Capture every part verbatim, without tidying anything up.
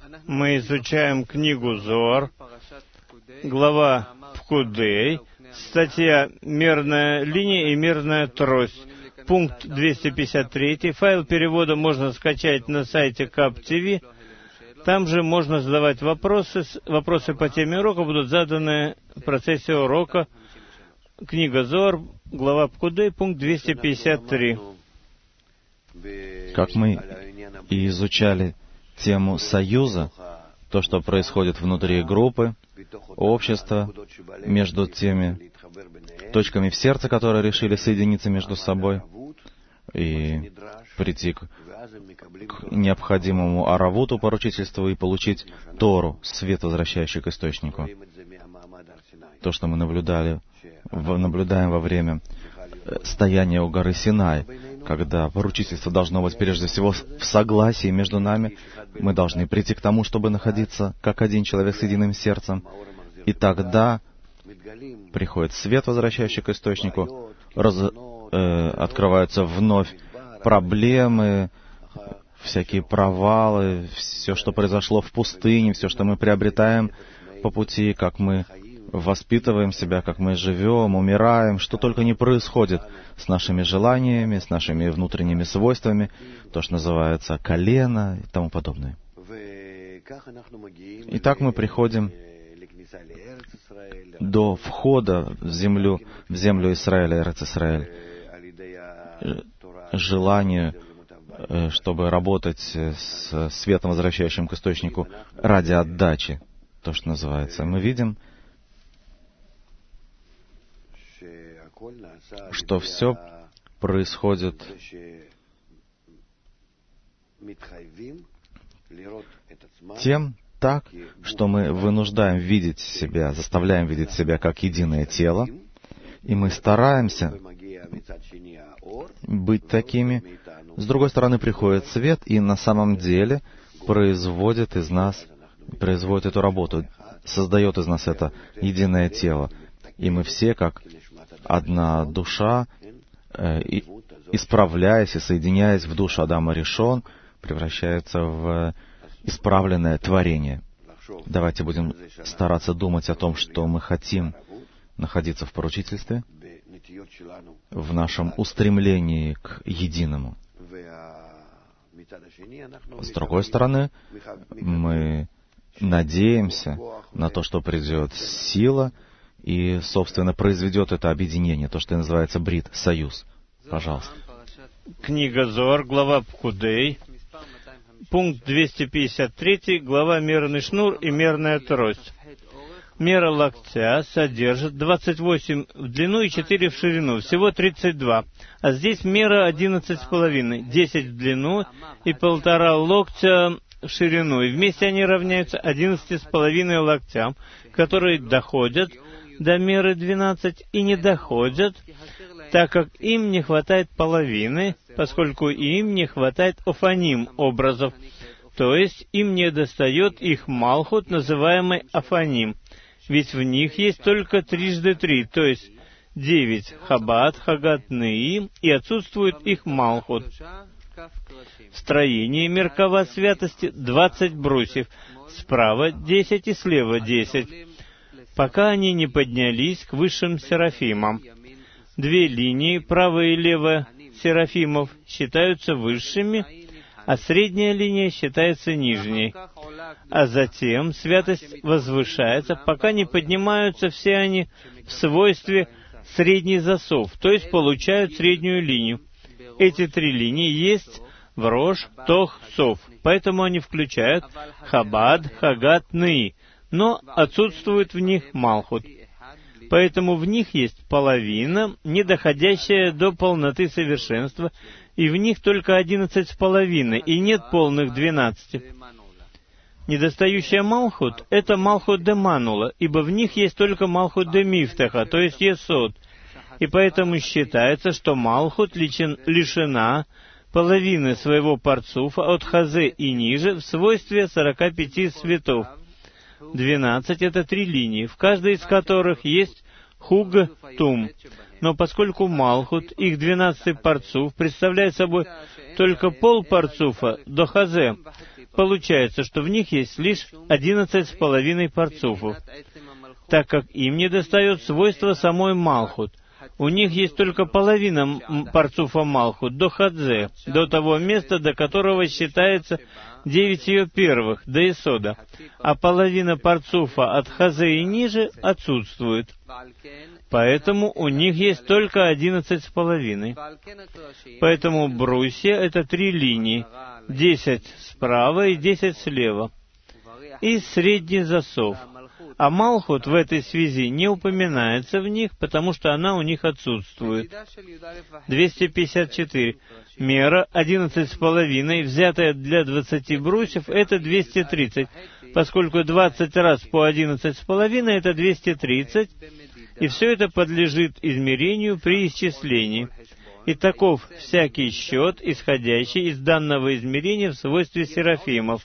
Мы изучаем книгу Зоар, глава Пкудей, статья «Мерная линия и мерная трость», пункт двести пятьдесят три. Файл перевода можно скачать на сайте КАП-ТВ. Там же можно задавать вопросы. Вопросы по теме урока будут заданы в процессе урока. Книга Зоар, глава Пкудей, пункт двести пятьдесят три. Как мы и изучали тему союза, то, что происходит внутри группы, общества, между теми точками в сердце, которые решили соединиться между собой и прийти к, к необходимому аравуту, поручительству, и получить Тору, свет, возвращающий к источнику. То, что мы наблюдали, в, наблюдаем во время стояния у горы Синай, когда поручительство должно быть прежде всего в согласии между нами. Мы должны прийти к тому, чтобы находиться как один человек с единым сердцем. И тогда приходит свет, возвращающий к источнику, раз, э, открываются вновь проблемы, всякие провалы, все, что произошло в пустыне, все, что мы приобретаем по пути, как мы воспитываем себя, как мы живем, умираем, что только не происходит с нашими желаниями, с нашими внутренними свойствами, то, что называется колено и тому подобное. И так мы приходим до входа в землю, в землю Израиля, Эрец-Исраэль, желанию, чтобы работать с светом, возвращающим к источнику, ради отдачи, то, что называется. Мы видим, что все происходит тем так, что мы вынуждаем видеть себя, заставляем видеть себя как единое тело, и мы стараемся быть такими. С другой стороны, приходит свет, и на самом деле производит из нас, производит эту работу, создает из нас это единое тело. И мы все, как одна душа, э, и, исправляясь и соединяясь в душу Адама Ришон, превращаются в исправленное творение. Давайте будем стараться думать о том, что мы хотим находиться в поручительстве, в нашем устремлении к единому. С другой стороны, мы надеемся на то, что придет сила и, собственно, произведет это объединение, то, что называется брит, союз. Пожалуйста. Книга Зоар, глава Пкудей, пункт двести пятьдесят три, глава «Мерный шнур и мерная трость». Мера локтя содержит двадцать восемь в длину и четыре в ширину, всего тридцать два. А здесь мера одиннадцать с половиной, десять в длину и полтора локтя в ширину. И вместе они равняются одиннадцати с половиной локтям, которые доходят до меры двенадцать и не доходят, так как им не хватает половины, поскольку им не хватает офаним образов, то есть им не достает их малхут, называемый офаним, ведь в них есть только трижды три, то есть девять хаббат, хагат неи, и отсутствует их малхут. В строении меркава святости двадцать брусьев, справа десять и слева десять, пока они не поднялись к высшим серафимам. Две линии, правая и левая серафимов, считаются высшими, а средняя линия считается нижней. А затем святость возвышается, пока не поднимаются все они в свойстве средний засов, то есть получают среднюю линию. Эти три линии есть в Рош, Тох, Сов, поэтому они включают Хабад, Хагат, Неи, но отсутствует в них Малхут. Поэтому в них есть половина, не доходящая до полноты совершенства, и в них только одиннадцать с половиной, и нет полных двенадцати. Недостающая Малхут — это Малхут де Манула, ибо в них есть только Малхут де Мифтаха, то есть Есод, и поэтому считается, что Малхут лишена половины своего парцуфа от Хазе и ниже в свойстве сорока пяти светов. Двенадцать — это три линии, в каждой из которых есть Хуг Тум. Но поскольку Малхут, их двенадцатый парцуф, представляет собой только пол парцуфа до Хазе, получается, что в них есть лишь одиннадцать с половиной парцуфов, так как им недостает свойства самой Малхут. У них есть только половина парцуфа Малхут, до Хадзе, до того места, до которого считается девять ее первых, до Исода, а половина парцуфа от Хазе и ниже отсутствует. Поэтому у них есть только одиннадцать с половиной. Поэтому брусья — это три линии, десять справа и десять слева, и средний засов. А Малхут в этой связи не упоминается в них, потому что она у них отсутствует. двести пятьдесят четыре. Мера одиннадцать с половиной, взятая для двадцати брусьев, это двести тридцать, поскольку двадцать раз по одиннадцать с половиной это двести тридцать, и все это подлежит измерению при исчислении. И таков всякий счет, исходящий из данного измерения в свойстве серафимов.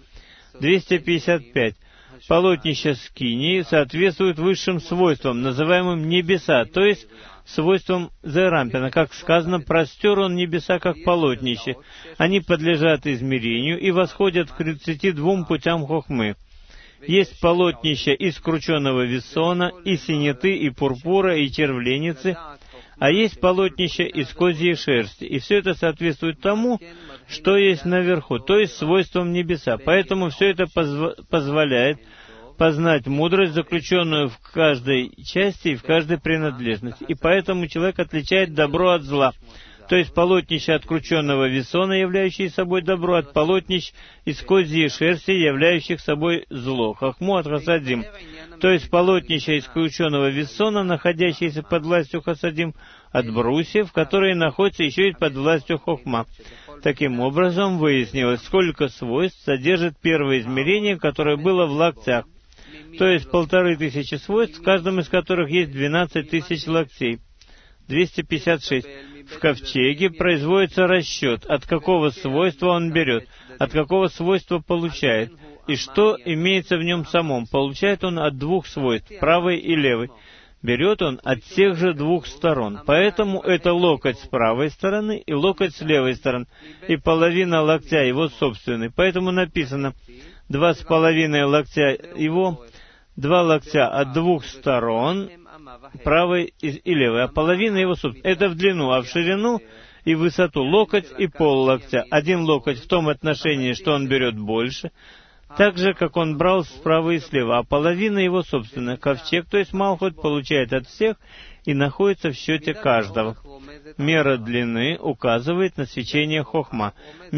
двести пятьдесят пять. Полотнища скинии соответствуют высшим свойствам, называемым небеса, то есть свойствам Зерампина. Как сказано, простер он небеса, как полотнище. Они подлежат измерению и восходят к тридцати двум путям хохмы. Есть полотнища из крученого весона, и синеты, и пурпура, и червленицы, а есть полотнища из козьей шерсти. И все это соответствует тому, что есть наверху, то есть свойствам небеса. Поэтому все это позв... позволяет познать мудрость, заключенную в каждой части и в каждой принадлежности. И поэтому человек отличает добро от зла. То есть полотнище от крученного весона, являющие собой добро, от полотнищ из козьей шерсти, являющих собой зло. Хохму от хасадим. То есть полотнище из крученного весона, находящееся под властью хасадим, от брусьев, которые находятся еще и под властью хохма. Таким образом, выяснилось, сколько свойств содержит первое измерение, которое было в локтях. То есть полторы тысячи свойств, в каждом из которых есть двенадцать тысяч локтей. двести пятьдесят шесть. В ковчеге производится расчет, от какого свойства он берет, от какого свойства получает, и что имеется в нем самом. Получает он от двух свойств, правой и левой. Берет он от тех же двух сторон. Поэтому это локоть с правой стороны и локоть с левой стороны, и половина локтя его собственной. Поэтому написано два с половиной локтя его, два локтя от двух сторон, правой и левой, а половина его собственной. Это в длину, а в ширину и высоту локоть и пол локтя. Один локоть в том отношении, что он берет больше, так же, как он брал справа и слева, а половина его собственная. Ковчег, то есть Малхут, получает от всех и находится в счете каждого. Мера длины указывает на свечение хохма.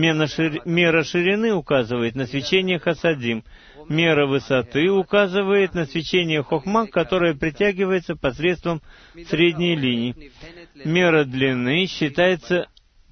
Мера ширины указывает на свечение хасадим. Мера высоты указывает на свечение хохма, которое притягивается посредством средней линии. Мера длины считается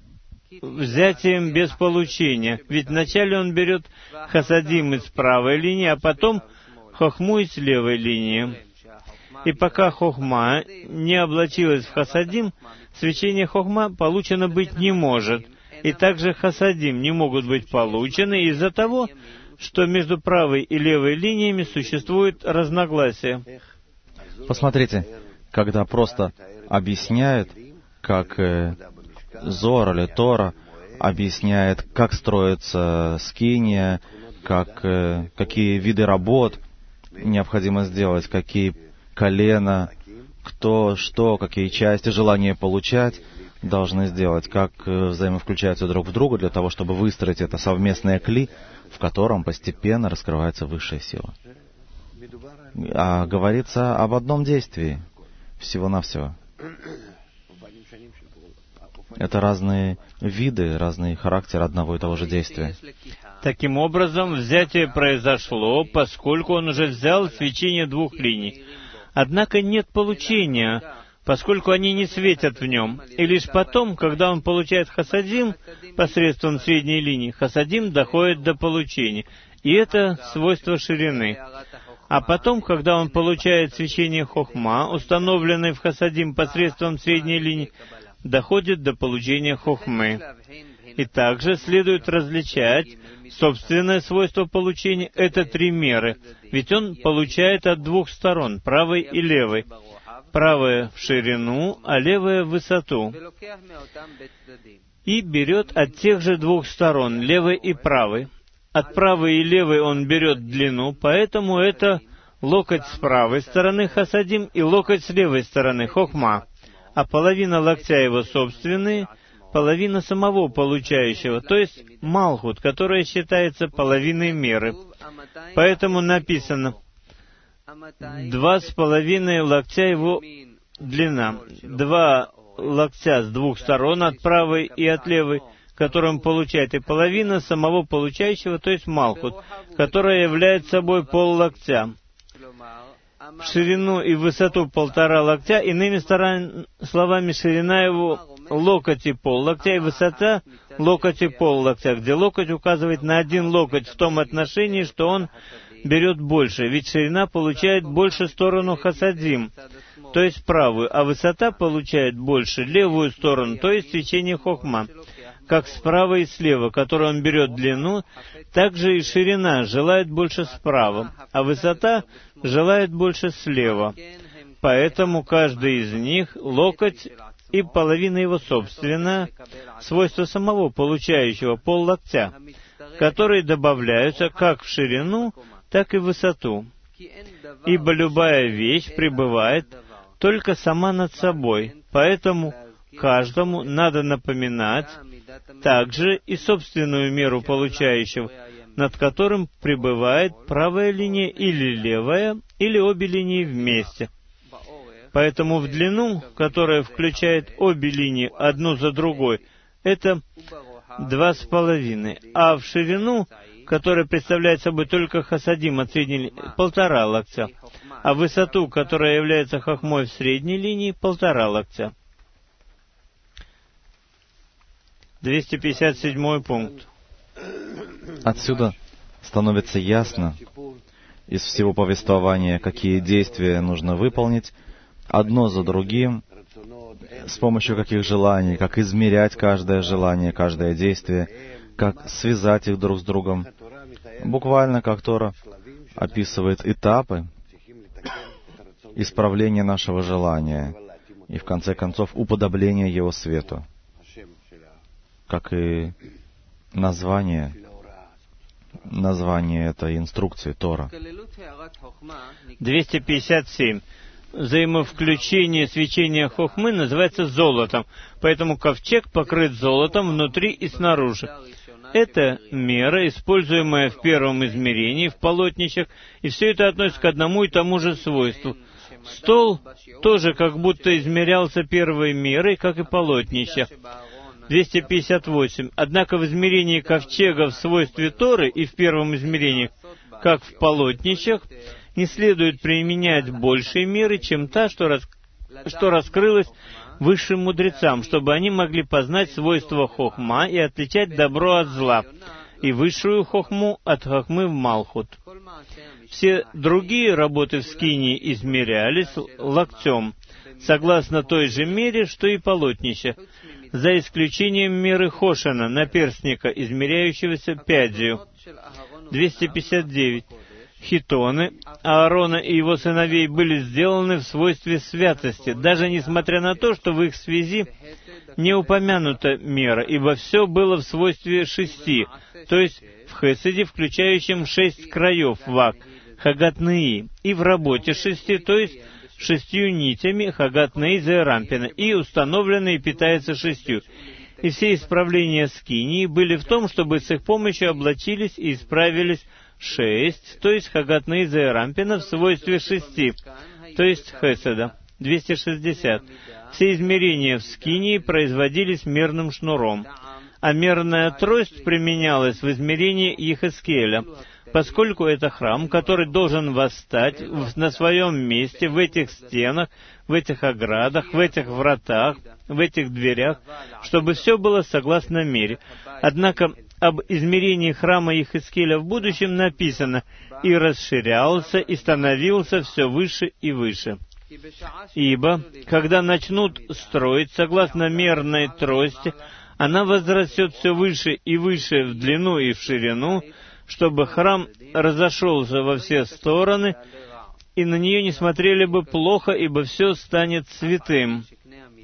взятием без получения, ведь вначале он берет хасадим из правой линии, а потом хохму из левой линии. И пока хохма не облачилась в хасадим, свечение хохма получено быть не может. И также хасадим не могут быть получены из-за того, что между правой и левой линиями существует разногласие. Посмотрите, когда просто объясняют, как э, Зор или Тора объясняет, как строится скиния, как, э, какие виды работ необходимо сделать, какие колена, кто, что, какие части, желания получать должны сделать, как э, взаимовключаются друг в друга для того, чтобы выстроить это совместное кли, в котором постепенно раскрывается высшая сила. А говорится об одном действии, всего-навсего. Это разные виды, разный характер одного и того же действия. Таким образом, взятие произошло, поскольку он уже взял свечение двух линий. Однако нет получения, поскольку они не светят в нем. И лишь потом, когда он получает хасадим посредством средней линии, хасадим доходит до получения. И это свойство ширины. А потом, когда он получает свечение хохма, установленное в хасадим посредством средней линии, доходит до получения хохмы. И также следует различать собственное свойство получения — это три меры, ведь он получает от двух сторон, правой и левой. Правая в ширину, а левая в высоту. И берет от тех же двух сторон, левой и правой. от правой и левой он берет длину, поэтому это локоть с правой стороны хасадим и локоть с левой стороны хохма, а половина локтя его собственные, половина самого получающего, то есть малхут, которая считается половиной меры. Поэтому написано два с половиной локтя его длина, два локтя с двух сторон, от правой и от левой, которую он получает, и половина самого получающего, то есть малхут, которая является собой пол локтя. В ширину и высоту полтора локтя, иными словами, ширина его локоть и пол локтя, и высота локоть и пол локтя, где локоть указывает на один локоть в том отношении, что он берет больше, ведь ширина получает больше сторону хасадим, то есть правую, а высота получает больше левую сторону, то есть свечение хохма. Как справа и слева, которой он берет длину, так же и ширина желает больше справа, а высота желает больше слева. Поэтому каждый из них локоть и половина его собственная, свойство самого получающего пол локтя, которые добавляются как в ширину, так и в высоту. Ибо любая вещь пребывает только сама над собой, поэтому каждому надо напоминать также и собственную меру получающего, над которым пребывает правая линия или левая, или обе линии вместе. Поэтому в длину, которая включает обе линии одну за другой, это два с половиной, а в ширину, которая представляет собой только хасадим от средней линии, полтора локтя, а в высоту, которая является хохмой в средней линии, полтора локтя. двести пятьдесят седьмой пункт. Отсюда становится ясно из всего повествования, какие действия нужно выполнить одно за другим, с помощью каких желаний, как измерять каждое желание, каждое действие, как связать их друг с другом. Буквально как Тора описывает этапы исправления нашего желания и, в конце концов, уподобления его свету, как и название, название этой инструкции, Тора. двести пятьдесят семь. Взаимовключение свечения хохмы называется золотом, поэтому ковчег покрыт золотом внутри и снаружи. Это мера, используемая в первом измерении, в полотнищах, и все это относится к одному и тому же свойству. Стол тоже как будто измерялся первой мерой, как и полотнище. двести пятьдесят восемь. Однако в измерении ковчега в свойстве Торы и в первом измерении, как в полотнищах, не следует применять большей меры, чем та, что, рас... что раскрылась высшим мудрецам, чтобы они могли познать свойства хохма и отличать добро от зла, и высшую хохму от хохмы в малхут. Все другие работы в скинии измерялись локтем, согласно той же мере, что и полотнище, за исключением меры Хошена, наперстника, измеряющегося пядью. двести пятьдесят девять. Хитоны Аарона и его сыновей были сделаны в свойстве святости, даже несмотря на то, что в их связи не упомянута мера, ибо все было в свойстве шести, то есть в хеседе, включающем шесть краев вак, хагат-неи, и в работе шести, то есть шестью нитями хагат-неи зерампина, и установленные питаются шестью. И все исправления скинии были в том, чтобы с их помощью облачились и исправились шесть, то есть хагат-неи зерампина в свойстве шести, то есть хеседа. двести шестьдесят. Все измерения в скинии производились мерным шнуром, а мерная трость применялась в измерении Йехескеля, поскольку это храм, который должен восстать на своем месте, в этих стенах, в этих оградах, в этих вратах, в этих дверях, чтобы все было согласно мере. Однако об измерении храма Йехескеля в будущем написано: «И расширялся, и становился все выше и выше». Ибо, когда начнут строить согласно мерной трости, она возрастет все выше и выше в длину и в ширину, чтобы храм разошелся во все стороны, и на нее не смотрели бы плохо, ибо все станет святым.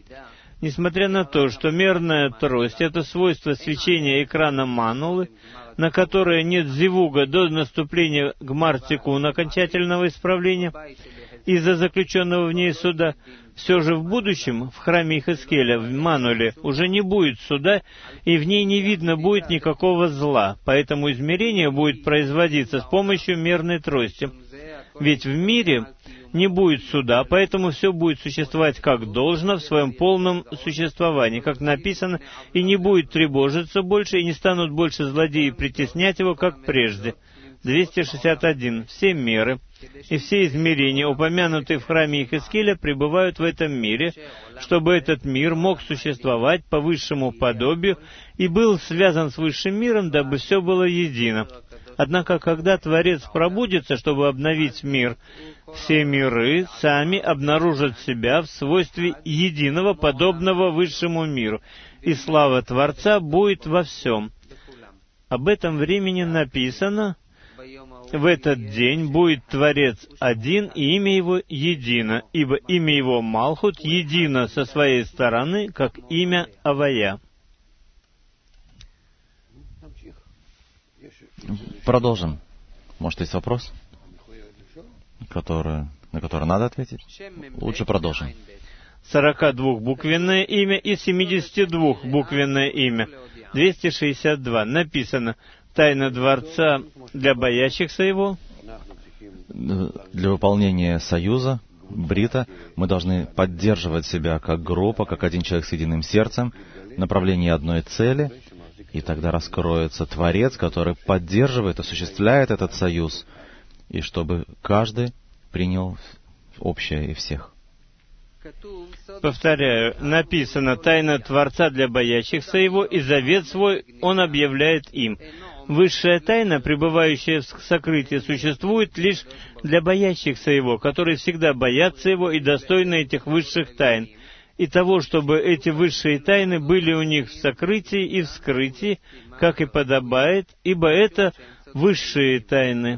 Несмотря на то, что мерная трость — это свойство свечения экрана манулы, на которое нет зивуга до наступления гмар-тикун, окончательного исправления, из-за заключенного в ней суда, все же в будущем в храме Ихескеля, в Мануле, уже не будет суда, и в ней не видно будет никакого зла, поэтому измерение будет производиться с помощью мерной трости. Ведь в мире не будет суда, поэтому все будет существовать как должно в своем полном существовании, как написано, и не будет тревожиться больше, и не станут больше злодеи притеснять его, как прежде. двести шестьдесят один. Все меры и все измерения, упомянутые в храме Ихескеля, пребывают в этом мире, чтобы этот мир мог существовать по высшему подобию и был связан с высшим миром, дабы все было едино. Однако, когда Творец пробудится, чтобы обновить мир, все миры сами обнаружат себя в свойстве единого, подобного высшему миру, и слава Творца будет во всем. Об этом времени написано: в этот день будет Творец один, и имя Его едино, ибо имя Его Малхут едино со своей стороны, как имя Авая. Продолжим. Может, есть вопрос, который, на который надо ответить? Лучше продолжим. сорок двухбуквенное имя и семьдесят двухбуквенное имя. двести шестьдесят два. Написано: «Тайна Дворца для боящихся Его». Для выполнения союза, брита, мы должны поддерживать себя как группа, как один человек с единым сердцем, в направлении одной цели, и тогда раскроется Творец, который поддерживает, осуществляет этот союз, и чтобы каждый принял общее и всех. Повторяю, написано: «Тайна Творца для боящихся Его, и завет свой Он объявляет им». Высшая тайна, пребывающая в сокрытии, существует лишь для боящихся Его, которые всегда боятся Его и достойны этих высших тайн, и того, чтобы эти высшие тайны были у них в сокрытии и в скрытии, как и подобает, ибо это высшие тайны.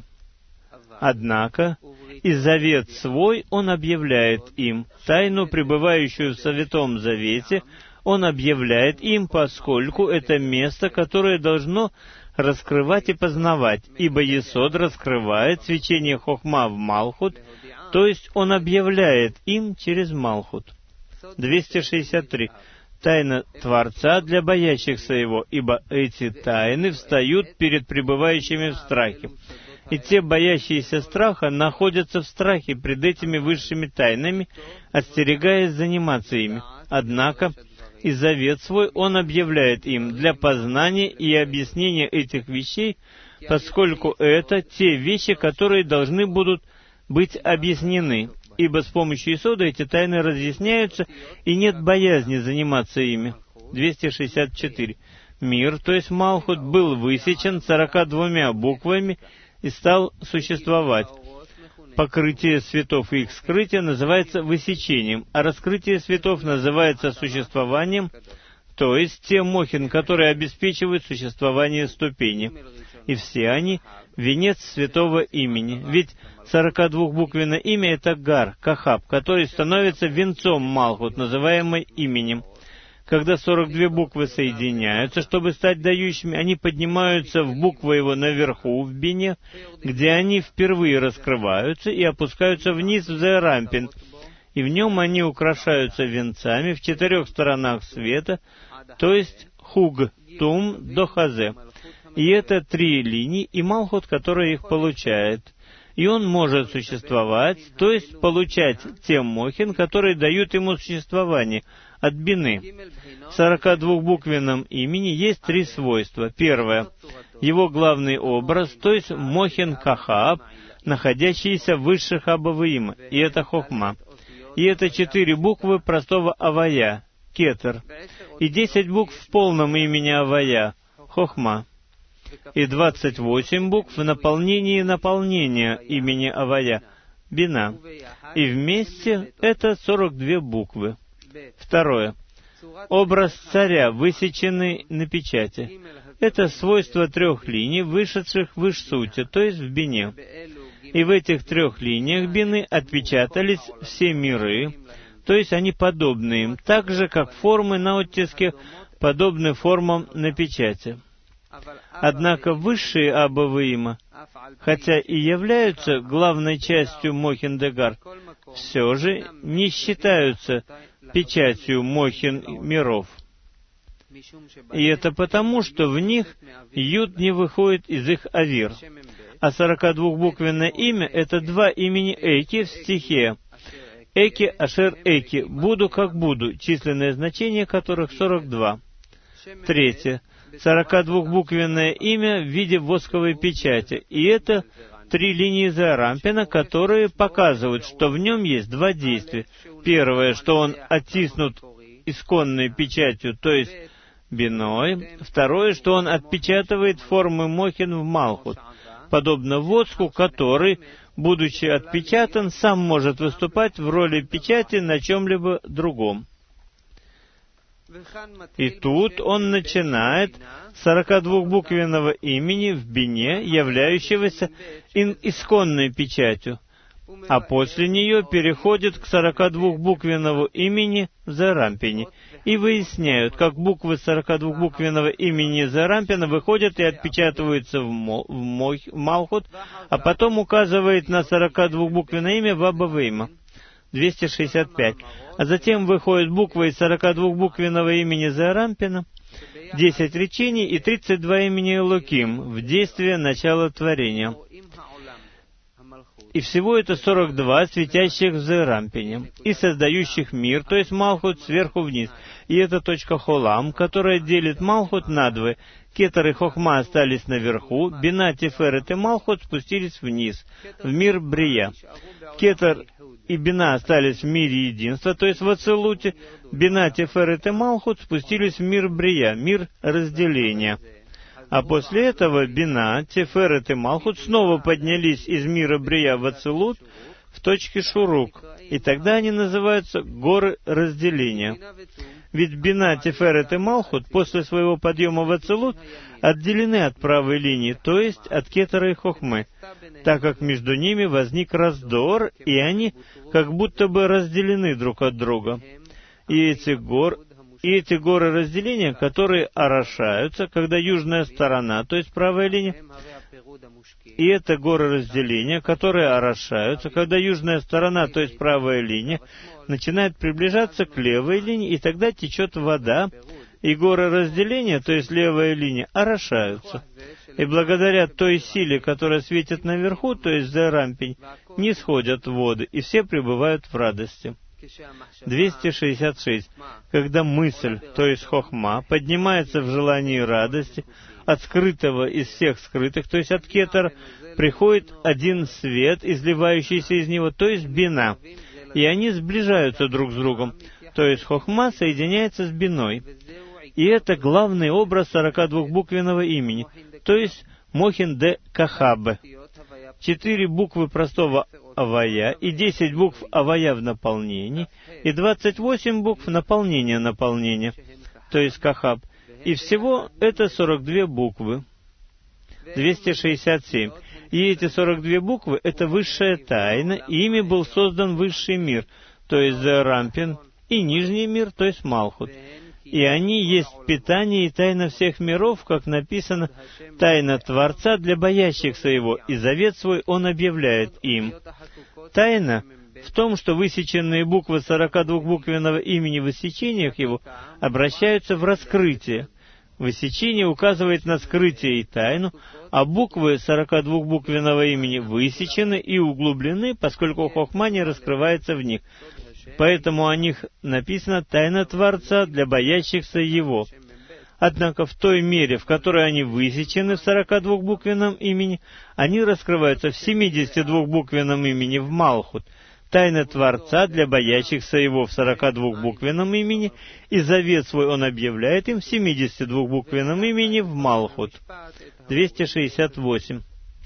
Однако, и завет свой Он объявляет им, тайну, пребывающую в Святом Завете, Он объявляет им, поскольку это место, которое должно раскрывать и познавать, ибо Есод раскрывает свечение Хохма в Малхут, то есть Он объявляет им через Малхут. двести шестьдесят три. Тайна Творца для боящихся Его, ибо эти тайны встают перед пребывающими в страхе. И те, боящиеся страха, находятся в страхе пред этими высшими тайнами, остерегаясь заниматься ими. Однако, и завет свой Он объявляет им для познания и объяснения этих вещей, поскольку это те вещи, которые должны будут быть объяснены, ибо с помощью Исода эти тайны разъясняются, и нет боязни заниматься ими. двести шестьдесят четыре. Мир, то есть Малхут, был высечен сорока двумя буквами и стал существовать. Покрытие светов и их скрытие называется высечением, а раскрытие светов называется существованием, то есть те мохин, которые обеспечивают существование ступени. И все они — венец святого имени. Ведь сорокадвухбуквенное имя — это Гар, Кахаб, который становится венцом Малхут, называемый именем. Когда сорок две буквы соединяются, чтобы стать дающими, они поднимаются в буквы его наверху, в бине, где они впервые раскрываются и опускаются вниз в Зерампин, и в нем они украшаются венцами в четырех сторонах света, то есть Хуг, Тум, до Хазе. И это три линии, и Малхут, которая их получает. И он может существовать, то есть получать те мохин, которые дают ему существование, от бины. В сорокадвухбуквенном имени есть три свойства. Первое — его главный образ, то есть мохин Кахааб, находящийся в высших Абаваима, и это Хохма. И это четыре буквы простого Авая, Кетер, и десять букв в полном имени Авая, Хохма, и двадцать восемь букв в наполнении наполнения имени Авая, Бина. И вместе это сорок две буквы. Второе. Образ царя, высеченный на печати. Это свойство трех линий, вышедших в Ишсуте, то есть в бине. И в этих трех линиях бины отпечатались все миры, то есть они подобны им, так же, как формы на оттиске подобны формам на печати. Однако высшие Абба-Ваима, хотя и являются главной частью Мохин-Дегар, все же не считаются печатью Мохин миров. И это потому, что в них Юд не выходит из их авир. А сорокадвухбуквенное имя — это два имени Эйки в стихе. Эки, Ашер, Эки, буду как буду, численное значение которых сорок два. Третье. сорокадвухбуквенное имя в виде восковой печати. И это три линии Зеарампина, которые показывают, что в нем есть два действия. Первое, что он оттиснут исконной печатью, то есть биной. Второе, что он отпечатывает формы Мохин в Малхут, подобно воску, который, будучи отпечатан, сам может выступать в роли печати на чем-либо другом. И тут он начинает с сорокадвухбуквенного имени в бине, являющегося исконной печатью, а после нее переходит к сорокадвухбуквенному имени в Зеарампине и выясняют, как буквы сорокадвухбуквенного имени Зеарампина выходят и отпечатываются в, мо, в, мо, в Малхут, а потом указывает на сорокадвухбуквенное имя в Абба-Ваима. двести шестьдесят пять. А затем выходят буквы из сорокадвухбуквенного имени Зеарампина, десять речений и тридцать два имени Элоким в действие начала творения. И всего это сорок два светящих в Зеарампине и создающих мир, то есть Малхут, сверху вниз. И это точка Холам, которая делит Малхут надвое. Кетер и Хохма остались наверху, Бина, Тиферет и Малхут спустились вниз, в мир Брия. Кетер и Бина остались в мире единства, то есть в Ацилуте. Бина, Тиферет и Малхут спустились в мир Брия, мир разделения. А после этого Бина, Тиферет и Малхут снова поднялись из мира Брия в Ацилут, в точке Шурук, и тогда они называются горы разделения. Ведь Бина, Тиферет и Малхут после своего подъема в Ацилут отделены от правой линии, то есть от Кетера и Хохмы, так как между ними возник раздор, и они как будто бы разделены друг от друга. И эти гор, и эти горы разделения, которые орошаются, когда южная сторона, то есть правая линия, и это горы разделения, которые орошаются, когда южная сторона, то есть правая линия, начинает приближаться к левой линии, и тогда течет вода, и горы разделения, то есть левая линия, орошаются. И благодаря той силе, которая светит наверху, то есть Зеарампинь, не сходят воды, и все пребывают в радости. двести шестьдесят шесть. Когда мысль, то есть хохма, поднимается в желании радости, от скрытого из всех скрытых, то есть от кетера, приходит один свет, изливающийся из него, то есть бина, и они сближаются друг с другом, то есть хохма соединяется с биной. И это главный образ сорокадвухбуквенного имени, то есть Мохин де Кахабе. Четыре буквы простого Авая и десять букв Авая в наполнении, и двадцать восемь букв наполнения наполнения, то есть Кахаб. И всего это сорок две буквы. двести шестьдесят семь. И эти сорок две буквы — это высшая тайна, и ими был создан высший мир, то есть Зеарампин, и нижний мир, то есть Малхут. И они есть питание и тайна всех миров, как написано, тайна Творца для боящихся Его, и завет свой Он объявляет им. Тайна в том, что высеченные буквы сорокадвухбуквенного имени в высечениях Его обращаются в раскрытие. Высечение указывает на скрытие и тайну, а буквы сорокадвухбуквенного имени высечены и углублены, поскольку хохма не раскрывается в них. Поэтому о них написано «Тайна Творца для боящихся Его». Однако в той мере, в которой они высечены в сорокадвухбуквенном имени, они раскрываются в семидесятидвухбуквенном имени в Малхут. Тайна Творца для боящихся Его в сорокадвухбуквенном имени, и завет свой Он объявляет им в семидесятидвухбуквенном имени в Малхут. двести шестьдесят восемь.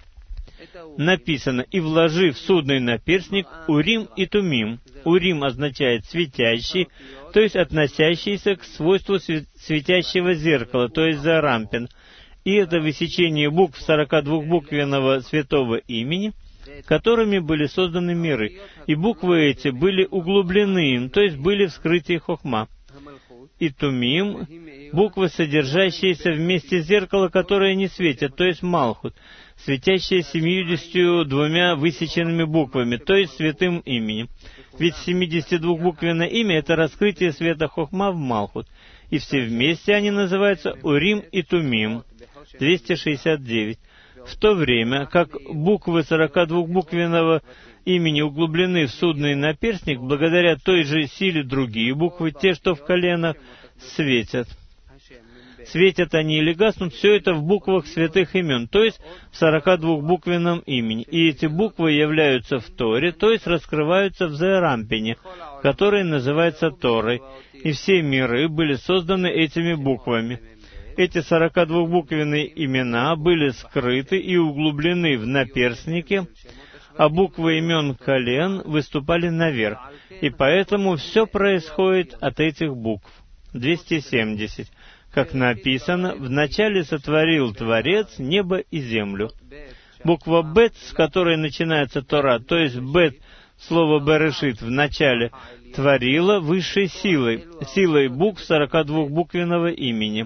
Написано: «И вложи в судный наперстник Урим и Тумим». Урим означает «светящий», то есть относящийся к свойству светящего зеркала, то есть Зеарампин. И это высечение букв сорокадвухбуквенного святого имени, которыми были созданы миры. И буквы эти были углублены им, то есть были в скрытии хохма. и Тумим — буквы, содержащиеся в месте зеркала, которые не светят, то есть Малхут, светящие семьюдесятью двумя высеченными буквами, то есть святым именем. Ведь семидесятидвухбуквенное имя — это раскрытие света Хохма в Малхут, и все вместе они называются Урим и Тумим. двести шестьдесят девять. В то время, как буквы сорокадвухбуквенного имени углублены в судный наперстник, благодаря той же силе другие буквы, те, что в коленах, светят. Светят они или гаснут, все это в буквах святых имен, то есть в сорокадвухбуквенном имени. И эти буквы являются в Торе, то есть раскрываются в Зерампине, который называется Торой. И все миры были созданы этими буквами. Эти сорокадвухбуквенные имена были скрыты и углублены в наперстнике, а буквы имен колен выступали наверх. И поэтому все происходит от этих букв. двести семьдесят. Как написано, «Вначале сотворил Творец небо и землю». Буква «бет», с которой начинается Тора, то есть «бет», слово «берешит» в начале, творила высшей силой, силой букв сорокадвухбуквенного имени.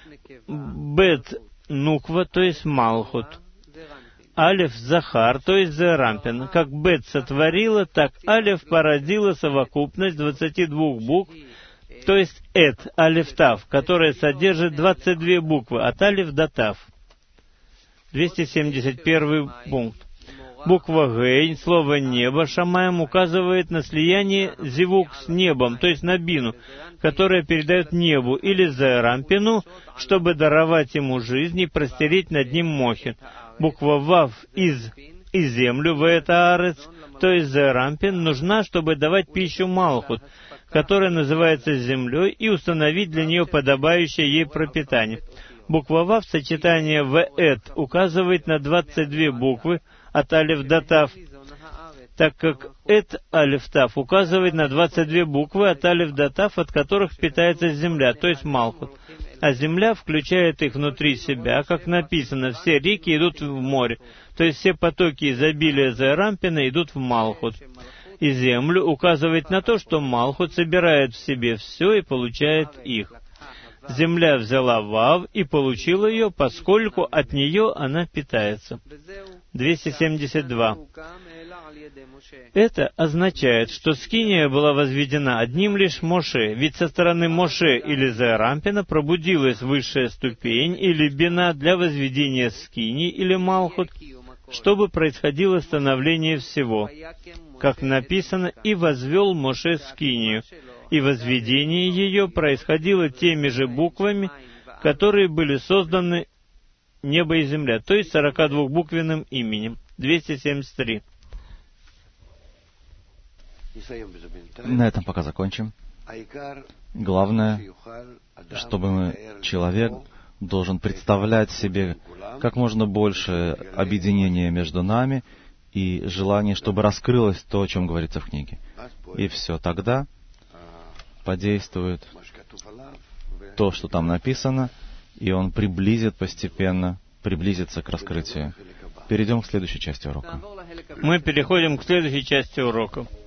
«Бет» — нуква, то есть Малхут. Алеф — Захар, то есть Зерампин. Как Бет сотворила, так Алеф породила совокупность двадцати двух букв, то есть Эт, Алеф Тав, которая содержит двадцать две буквы, от Алеф до Тав. двести семьдесят первый пункт. Буква Гей, слово «небо», Шамаем указывает на слияние зевук с небом, то есть на бину, которая передает небу или Зерампину, чтобы даровать ему жизнь и простерить над ним мохи. Буква Вав из и землю, Веэтаарец, то есть Зерампин, нужна, чтобы давать пищу Малхут, которая называется землей, и установить для нее подобающее ей пропитание. Буква Вав, сочетание Веэт, указывает на двадцать две буквы, от Алеф до Тав, так как Эт Алеф Тав указывает на двадцать две буквы от Алеф до Тав, от которых питается земля, то есть Малхут. А земля включает их внутри себя, как написано, все реки идут в море, то есть все потоки изобилия Зерампина идут в Малхут. И землю указывает на то, что Малхут собирает в себе все и получает их. Земля взяла Вав и получила ее, поскольку от нее она питается. двести семьдесят два. Это означает, что скиния была возведена одним лишь Моше, ведь со стороны Моше или Зерампина пробудилась высшая ступень или бина для возведения скинии или Малхут, чтобы происходило становление всего. Как написано, «И возвел Моше скинию», и возведение ее происходило теми же буквами, которые были созданы небо и земля, то есть сорокадвухбуквенным именем. двести семьдесят три. На этом пока закончим. Главное, чтобы мы, человек должен представлять себе как можно больше объединения между нами и желание, чтобы раскрылось то, о чем говорится в книге. И все, тогда подействует то, что там написано, и он приблизит постепенно, приблизится к раскрытию. Перейдем к следующей части урока. Мы переходим к следующей части урока.